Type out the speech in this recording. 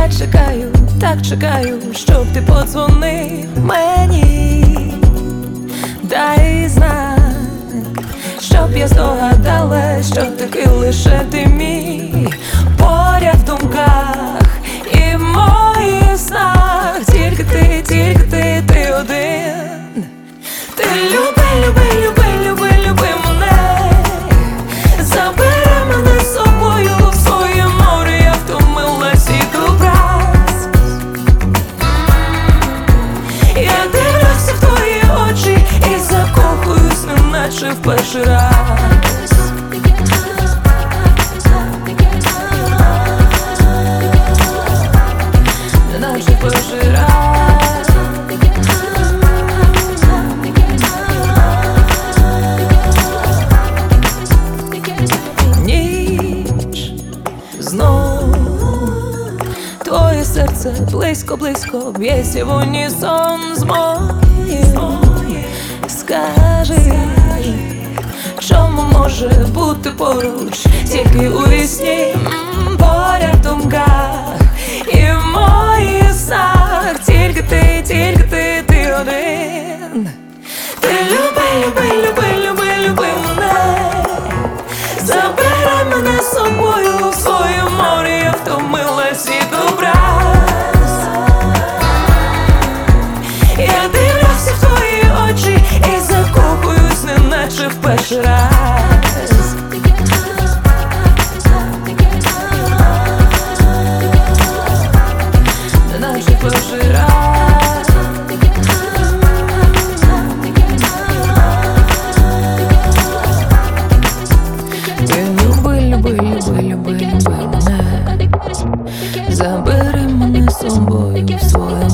так чекаю, щоб ти подзвонив мені. Дай знак, щоб я здогадалась, що таки лише ти мій. Поряд в думках і в моїх снах. Тільки ти один. Ти люби мене. Забери мене з собою в своє море. Я втомилась іти враз. Я дивлюся в твої очі і закохуюсь, неначе в перший раз. Неначе в перший раз. Ніч знов, твоє серце близько б'ється в унісон з моїм. Скажи, чому може бути поруч тільки у вісні, поряд в думках і в моїх снах. Тільки ти один. Ти люби мене. Забирай мене з собою в своє море. Я втомилась іти враз. Я дивлюся в твої очі і закохуюсь, неначе в перший раз. Неначе в перший раз. Люби мене. Забери мене з собою в своє